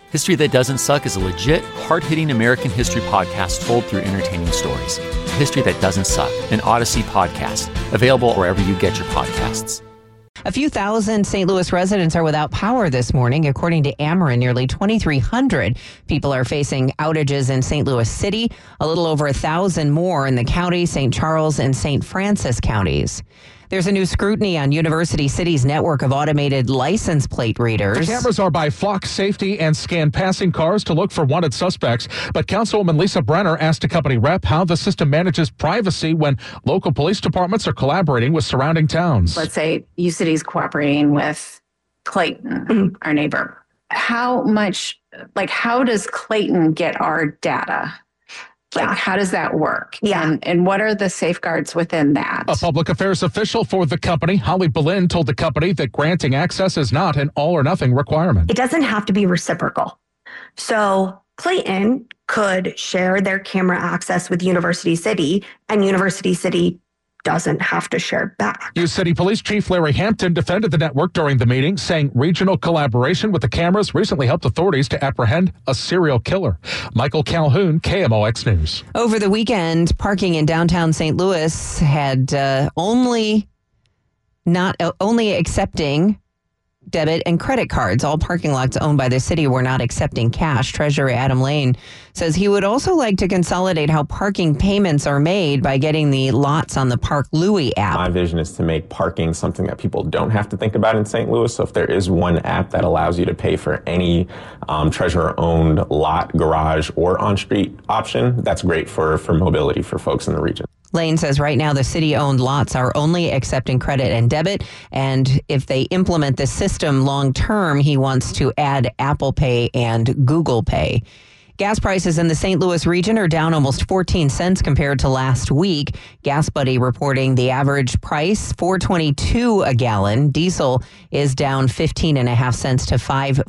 History That Doesn't Suck is a legit, hard-hitting American history podcast told through entertaining stories. History That Doesn't Suck, an Odyssey podcast, available wherever you get your podcasts. A few thousand St. Louis residents are without power this morning. According to Ameren, nearly 2,300 people are facing outages in St. Louis City, a little over 1,000 more in the county, St. Charles and St. Francis counties. There's a new scrutiny on University City's network of automated license plate readers. The cameras are by Flock Safety and scan passing cars to look for wanted suspects. But Councilwoman Lisa Brenner asked a company rep how the system manages privacy when local police departments are collaborating with surrounding towns. Let's say U-City is cooperating with Clayton, our neighbor. How does Clayton get our data? How does that work? Yeah. And what are the safeguards within that? A public affairs official for the company, Holly Boleyn, told the company that granting access is not an all-or-nothing requirement. It doesn't have to be reciprocal. So Clayton could share their camera access with University City, and University City doesn't have to share back. U-City Police Chief Larry Hampton defended the network during the meeting, saying regional collaboration with the cameras recently helped authorities to apprehend a serial killer. Michael Calhoun, KMOX News. Over the weekend, parking in downtown St. Louis had only accepting debit and credit cards. All parking lots owned by the city were not accepting cash. Treasurer Adam Lane says he would also like to consolidate how parking payments are made by getting the lots on the Park Louie app. My vision is to make parking something that people don't have to think about in St. Louis. So if there is one app that allows you to pay for any treasurer-owned lot, garage, or on-street option, that's great for mobility for folks in the region. Lane says right now the city-owned lots are only accepting credit and debit, and if they implement this system long-term, he wants to add Apple Pay and Google Pay. Gas prices in the St. Louis region are down almost 14 cents compared to last week. Gas Buddy reporting the average price, $4.22 a gallon. Diesel is down 15.5 cents to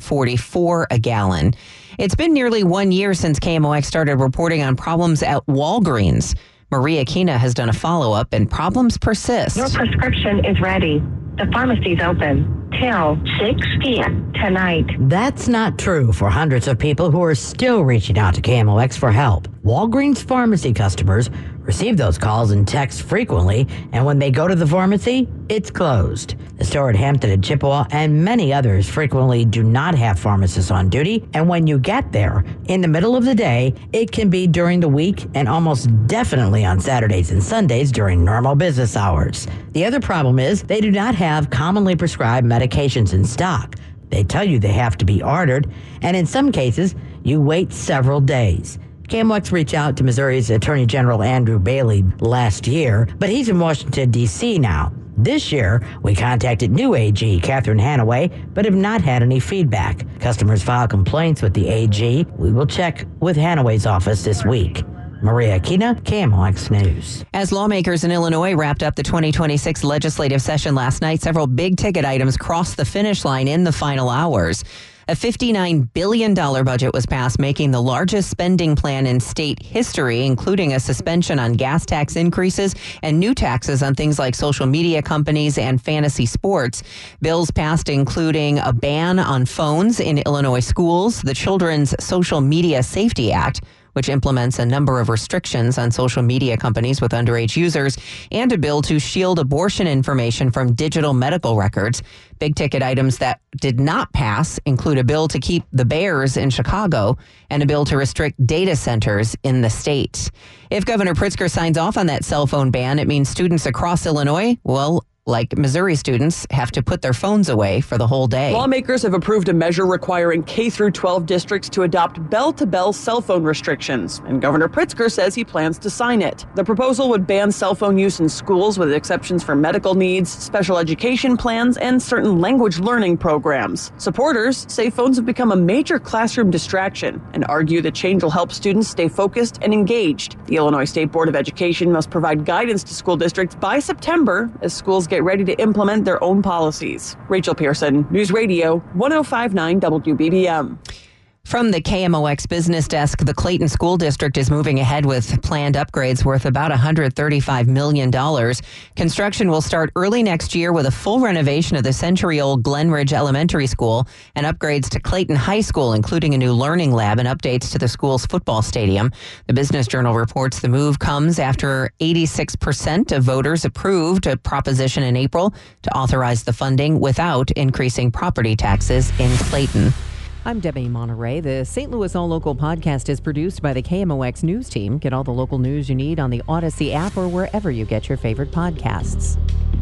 $5.44 a gallon. It's been nearly 1 year since KMOX started reporting on problems at Walgreens. Maria Kina has done a follow-up, and problems persist. Your prescription is ready. The pharmacy's open till 6 p.m. tonight. That's not true for hundreds of people who are still reaching out to KMOX for help. Walgreens pharmacy customers receive those calls and texts frequently, and when they go to the pharmacy, it's closed. The store at Hampton and Chippewa and many others frequently do not have pharmacists on duty, and when you get there in the middle of the day, it can be during the week and almost definitely on Saturdays and Sundays during normal business hours. The other problem is they do not have commonly prescribed medications in stock. They tell you they have to be ordered, and in some cases, you wait several days. KMOX reached out to Missouri's Attorney General Andrew Bailey last year, but he's in Washington, D.C. now. This year, we contacted new AG Catherine Hanaway, but have not had any feedback. Customers file complaints with the AG. We will check with Hanaway's office this week. Maria Kina, KMOX News. As lawmakers in Illinois wrapped up the 2026 legislative session last night, several big-ticket items crossed the finish line in the final hours. A $59 billion budget was passed, making the largest spending plan in state history, including a suspension on gas tax increases and new taxes on things like social media companies and fantasy sports. Bills passed including a ban on phones in Illinois schools, the Children's Social Media Safety Act, which implements a number of restrictions on social media companies with underage users, and a bill to shield abortion information from digital medical records. Big ticket items that did not pass include a bill to keep the Bears in Chicago and a bill to restrict data centers in the state. If Governor Pritzker signs off on that cell phone ban, it means students across Illinois will, like Missouri students, have to put their phones away for the whole day. Lawmakers have approved a measure requiring K-12 districts to adopt bell-to-bell cell phone restrictions, and Governor Pritzker says he plans to sign it. The proposal would ban cell phone use in schools with exceptions for medical needs, special education plans, and certain language learning programs. Supporters say phones have become a major classroom distraction and argue the change will help students stay focused and engaged. The Illinois State Board of Education must provide guidance to school districts by September as schools get ready to implement their own policies. Rachel Pearson, News Radio 105.9 WBBM. From the KMOX Business Desk, the Clayton School District is moving ahead with planned upgrades worth about $135 million. Construction will start early next year with a full renovation of the century-old Glenridge Elementary School and upgrades to Clayton High School, including a new learning lab and updates to the school's football stadium. The Business Journal reports the move comes after 86% of voters approved a proposition in April to authorize the funding without increasing property taxes in Clayton. I'm Debbie Monterey. The St. Louis All Local podcast is produced by the KMOX News Team. Get all the local news you need on the Odyssey app or wherever you get your favorite podcasts.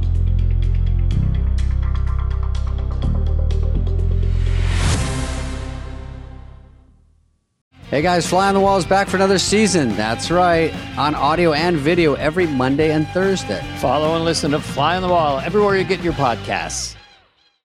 Hey guys, Fly on the Wall is back for another season. That's right, on audio and video every Monday and Thursday. Follow and listen to Fly on the Wall everywhere you get your podcasts.